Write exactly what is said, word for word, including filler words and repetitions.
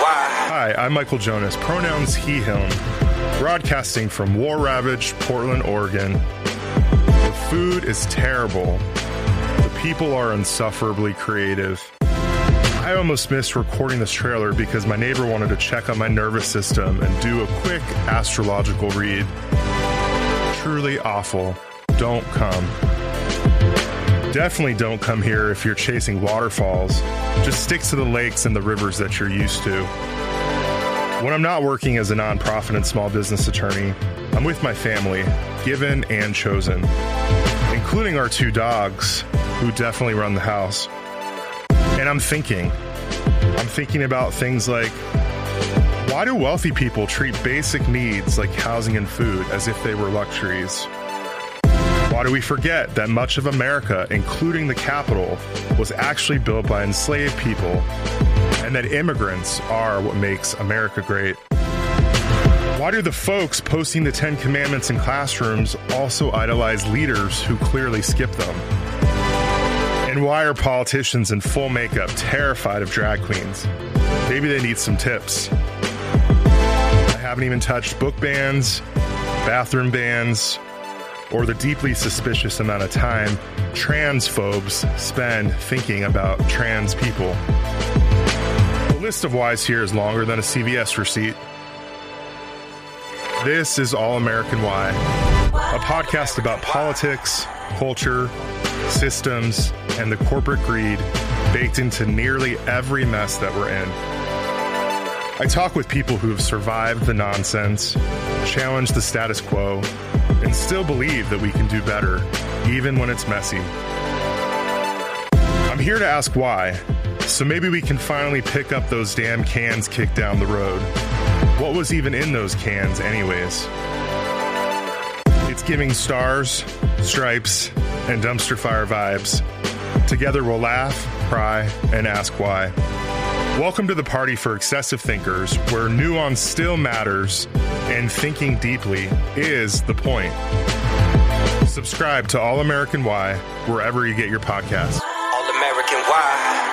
Why? Hi, I'm Michael Jonas, pronouns he, him, broadcasting from war-ravaged Portland, Oregon. The food is terrible. The people are insufferably creative. I almost missed recording this trailer because my neighbor wanted to check on my nervous system and do a quick astrological read. Truly awful. Don't come. Definitely don't come here if you're chasing waterfalls. Just stick to the lakes and the rivers that you're used to. When I'm not working as a nonprofit and small business attorney, I'm with my family, given and chosen, including our two dogs, who definitely run the house. And I'm thinking. I'm thinking about things like, why do wealthy people treat basic needs like housing and food as if they were luxuries? Why do we forget that much of America, including the Capitol, was actually built by enslaved people, and that immigrants are what makes America great? Why do the folks posting the Ten Commandments in classrooms also idolize leaders who clearly skip them? And why are politicians in full makeup terrified of drag queens? Maybe they need some tips. I haven't even touched book bans, bathroom bans, or the deeply suspicious amount of time transphobes spend thinking about trans people. The list of whys here is longer than a C V S receipt. This is All American Why, a podcast about politics, culture, systems, and the corporate greed baked into nearly every mess that we're in. I talk with people who have survived the nonsense, challenged the status quo, and still believe that we can do better, even when it's messy. I'm here to ask why, so maybe we can finally pick up those damn cans kicked down the road. What was even in those cans anyways? It's giving stars, stripes, and dumpster fire vibes. Together we'll laugh, cry, and ask why. Welcome to the party for excessive thinkers, where nuance still matters and thinking deeply is the point. Subscribe to All American Why wherever you get your podcasts. All American Why?